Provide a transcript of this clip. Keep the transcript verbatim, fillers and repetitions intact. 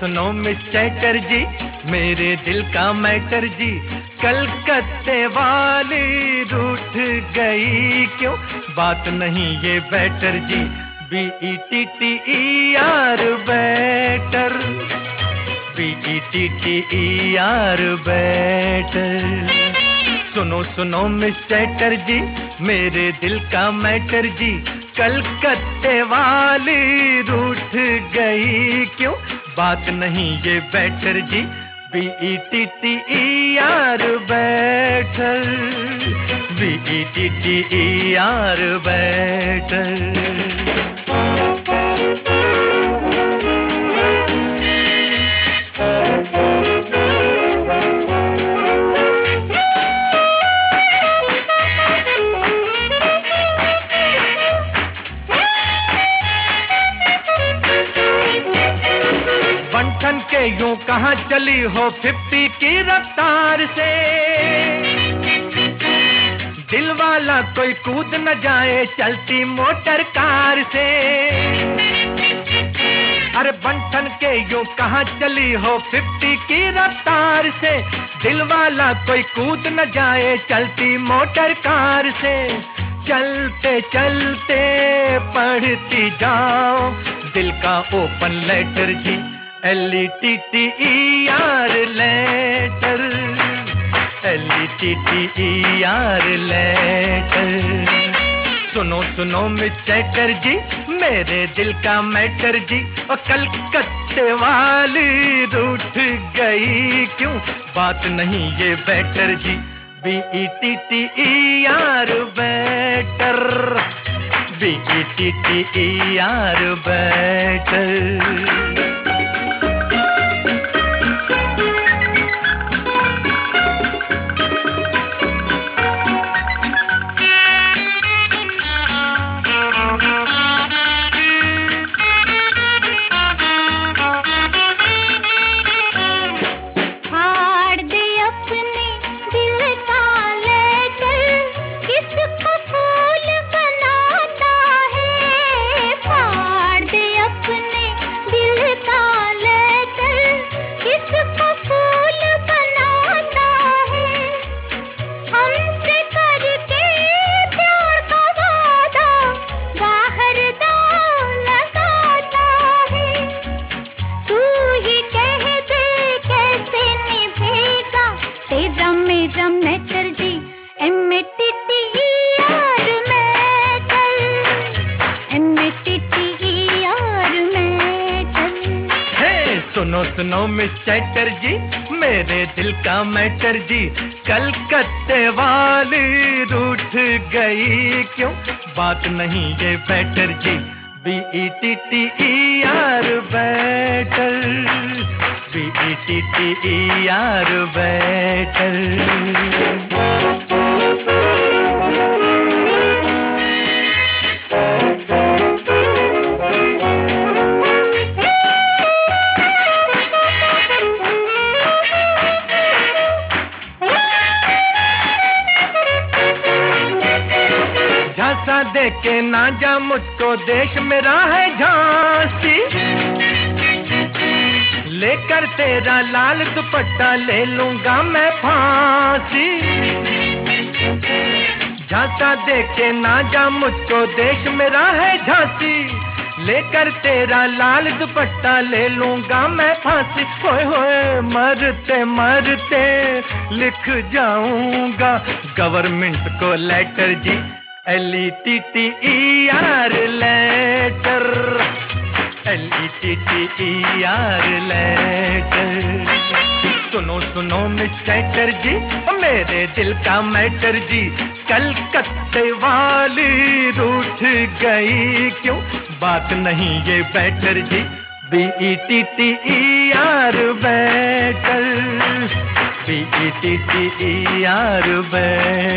सुनो मिस चैटर्जी, मेरे दिल का मैटर जी, कलकत्ते वाली रूठ गई क्यों, बात नहीं ये बेटर जी, B E T T E R better, B E T T E R better. सुनो सुनो मिस चैटर्जी, मेरे दिल का मैटर जी, कलकत्ते वाली रूठ गई क्यों, बात नहीं ये बेटर जी, B E T T E R better, B E T T E R better. बंठन के यूं कहाँ चली हो फिफ्टी की रफ्तार से, दिल वाला कोई कूद न जाए चलती मोटर कार से। अरे बंठन के यूं कहाँ चली हो फिफ्टी की रफ्तार से, दिल वाला कोई कूद न जाए चलती मोटर कार से। चलते चलते पढ़ती जाओ दिल का ओपन लेटर जी, L E T T E R letter, L E T T E R letter. सुनो सुनो मिस चैटर्जी, मेरे दिल का मैटर जी, और कलकत्ते वाली रूठ गई क्यों, बात नहीं ये बेटर जी, B E T T E R better, B E T T E R better. सुनो सुनो मिस चैटर्जी, मेरे दिल का मैटर जी, कलकत्ते वाली रूठ गई क्यों, बात नहीं ये बेटर जी, B E T T E R better, B E T T E R better. झांसा दे के ना जा मुझको, देश मेरा है झांसी, लेकर तेरा लाल दुपट्टा ले लूंगा मैं फांसी। झांसा दे के ना जा मुझको, देश मेरा है झांसी, लेकर तेरा लाल दुपट्टा ले लूंगा मैं फांसी। होए होए मरते मरते लिख जाऊंगा गवर्नमेंट को लेटर जी, L E T T E R letter, L E T T E R letter. सुनो सुनो मिस चैटर्जी, मेरे दिल का मैटर जी, कलकत्ते वाली रूठ गई क्यों, बात नहीं ये बेटर जी, B E T T E R better, B E T T E R better.